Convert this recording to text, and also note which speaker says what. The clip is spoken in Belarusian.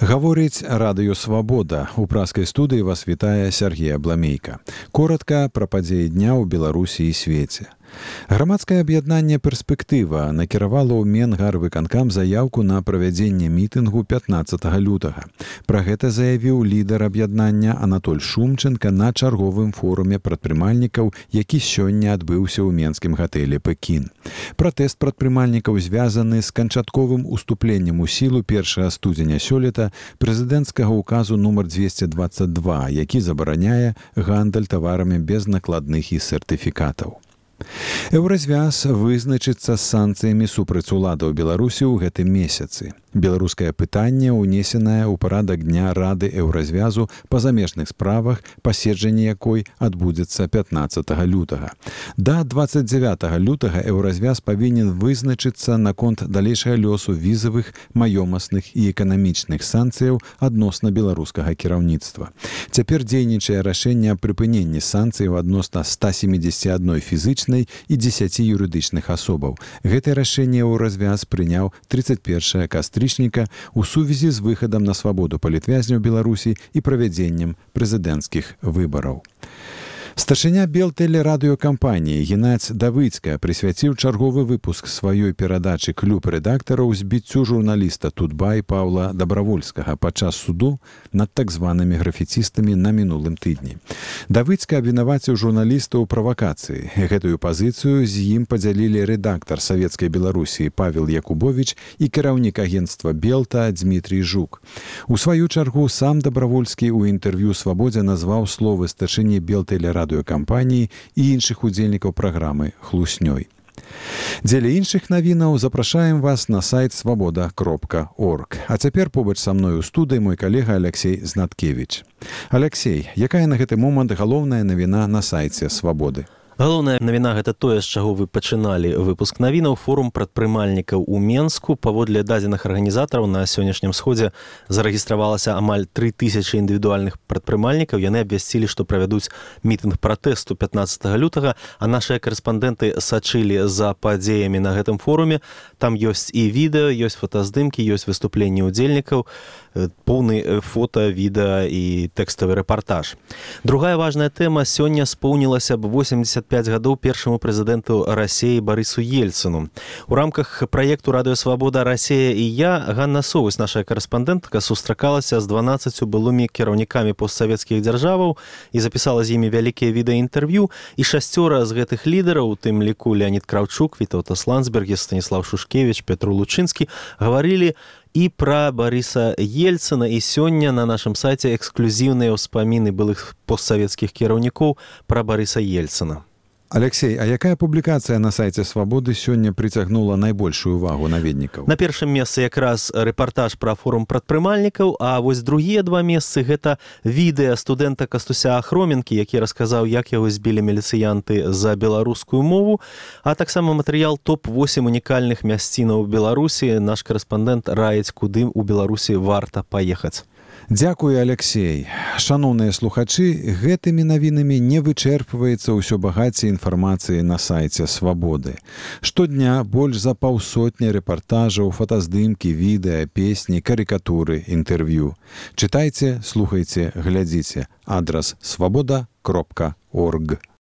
Speaker 1: Гаворыць радыё «Свабода». У праскай студыі вас вітае Сергей Абламейка. Коратка пра падзеі дня ў Беларусі і свеце. Грамадскае аб'яднанне «Перспектыва» накіравала ў Менгарвыканкам заяўку на правядзенне мітынгу 15 лютага. Пра гэта заявіў лідар аб'яднання Анатоль Шумченко на чарговым форуме прадпрымальнікаў, які сёння адбыўся ў менскім гатэлі «Пекін». Пратэст прадпрымальнікаў звязаны з канчатковым уступленнем у сілу 1 студзеня сёлета прэзідэнцкага ўказу нумар 222, які забараняе гандаль таварамі без накладных і сертыфікатаў. Еўразвяз вызначыцца з санкцыямі супраць уладаў Беларусі ў гэтым месяцы. Беларускае пытанне ўнесенае ў парадак дня Рады Еўразвязу па замежных справах, паседжанне якой адбудзецца 15 лютага. Да 29 лютага Еўразвяз павінен вызначыцца наконт далейшага лёсу візавых, маёмасных і эканамічных санкцыяў адносна беларускага кіраўніцтва. Цяпер дзейнічае рашэнне аб прыпыненні санкцыяў адносна 171 фізычнай і 10 юрыдычных асобаў. Гэтае рашэнне Еўразвяз прыняў 31 кастрычніка у сувязі з выхадам на свабоду палітвязняў Беларусі і правядзеннем прэзідэнцкіх выбараў. Старшыня Белтэлерадыёкампаніі Геннадзь Давыцка прысвяціў чарговы выпуск сваёй перадачы «Клуб рэдактараў» збіццю журналіста Тутбай Паўла Дабравольскага падчас суду над так званымі графіцістамі на мінулым тыдні. Давыцка абвінаваціў журналіста ў правакацыі. Гэтую пазіцыю з ім падзялілі рэдактар Савецкай Беларусі Павел Якубович і кіраўнік агенцтва «Белта» Дмітрий Жук. У сваю чаргу сам Дабравольскі ў інтэрв'ю «Свабодзе» назваў словы старшыні Белтэлерадыёкампаніі і іншых удзельнікаў праграмы хлуснёй. Дзеля іншых навінаў запрашаем вас на сайт свабода.орг. А цяпер побач са мной у студыі мой калега Алексей Знаткевич. Алексей, якая на гэты момант галоўная навіна на сайце «Свабоды»?
Speaker 2: Галоўная навіна – гэта тое, з чаго вы пачыналі выпуск навінаў. Форум прадпрымальнікаў у Менску. Паводле дадзеных арганізатараў на сённяшнім сходзе зарэгістравалася амаль 3000 індывідуальных прадпрымальнікаў. Яны абвясцілі, што правядуць мітынг пратэсту 15 лютага, а нашыя корэспандэнты сачылі за падзеямі на гэтым форуме. Там ёсць і відэа, ёсць фотаздымкі, ёсць выступленні ўдзельнікаў, поўны фота, відэа і тэкставы рэпартаж. Другая важная тэма. Сёння споўнілася б 85 гадоў першаму прэзідэнту Расіі Барысу Ельцыну. У рамках праекту «Радыё Свабода. Расія і я» Ганна Совусь, наша корэспандэнтка, сустракалася з 12 былымі кіраўнікамі постсавецкіх дзяржаваў і запісала з імі вялікія відэаінтэрв'ю. І 6 з гэтых лідараў, у тым ліку Леонід Краўчук, Вітаўтас Ландсбергіс, Станіслав Шушкевіч, Петр Лучынскі, гаварылі і пра Барыса Ельцына. І сёння на нашым сайце эксклюзіўныя ўспаміны былых постсавецкіх кіраўнікоў пра Барыса Ельцына.
Speaker 1: Алексей, а якая публікацыя на сайце «Свабоды» сёння прыцягнула найбольшую увагу наведнікаў?
Speaker 2: На першым месцы якраз рэпартаж пра форум прадпрымальнікаў, а вось другія два месцы – гэта відэа студэнта Кастуся Ахроменкі, які расказаў, як яго збілі міліцыянты за беларускую мову, а таксама матэрыял топ-8 унікальных мясцінаў Беларусі. Наш корэспандэнт раіць, куды ў Беларусі варта паехаць.
Speaker 1: Дзякуй, Алексей. Шаноўныя слухачы, гэтымі навінамі не вычэрпваецца ўсё багацце інфармацыі на сайце «Свабоды». Штодня больш за 200 рэпартажаў, фотаздымкі, відэа, песні, карыкатуры, інтэрв'ю. Чытайце, слухайце, глядзіце. Адрас свабода.орг.